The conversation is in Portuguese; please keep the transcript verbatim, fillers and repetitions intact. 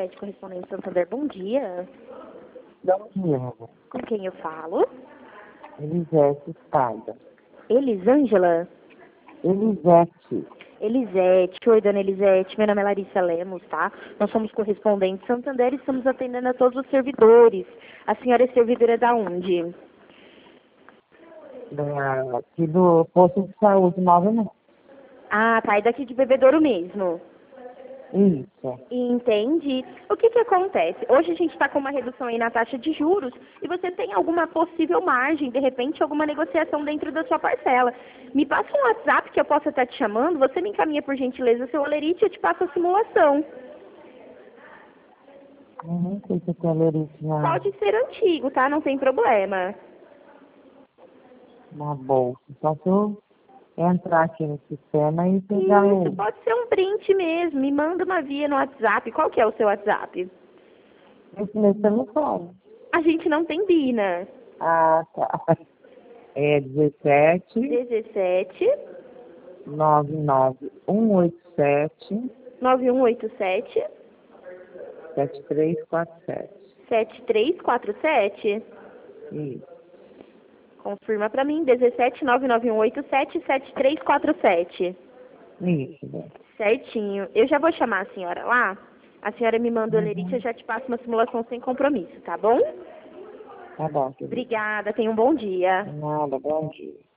Crédito Correspondente Santander, bom dia. Bom dia, meu amor. Com quem eu falo? Elisete Espada. Elisângela? Elisete. Elisete, oi, dona Elisete, meu nome é Larissa Lemos, tá? Nós somos correspondentes Santander e estamos atendendo a todos os servidores. A senhora é servidora da onde? Da, aqui do posto de saúde Nova Não. Ah, tá, é daqui de Bebedouro mesmo. Isso. Entendi. O que que acontece? Hoje a gente está com uma redução aí na taxa de juros e você tem alguma possível margem, de repente, alguma negociação dentro da sua parcela. Me passa um WhatsApp que eu possa estar te chamando, você me encaminha por gentileza seu olerite e eu te passo a simulação. Eu não sei se tem lerite na, Pode ser antigo, tá? Não tem problema. na bolsa. Só se eu entrar aqui no sistema e pegar Isso, o... pode ser um print mesmo. Me manda uma via no WhatsApp. Qual que é o seu WhatsApp? Esse meu telefone. A gente não tem Bina. Ah, tá. É dezessete, dezessete, nove nove um oito sete, nove um oito sete, sete três quatro sete. sete três quatro sete. Isso. Confirma pra mim, dezessete, nove nove um oito sete, sete três quatro sete. Isso, né? Certinho. Eu já vou chamar a senhora lá. A senhora me manda o olerite, Uhum. eu já te passo uma simulação sem compromisso, tá bom? Tá bom, querido. Obrigada, tenha um bom dia. Nada, bom dia.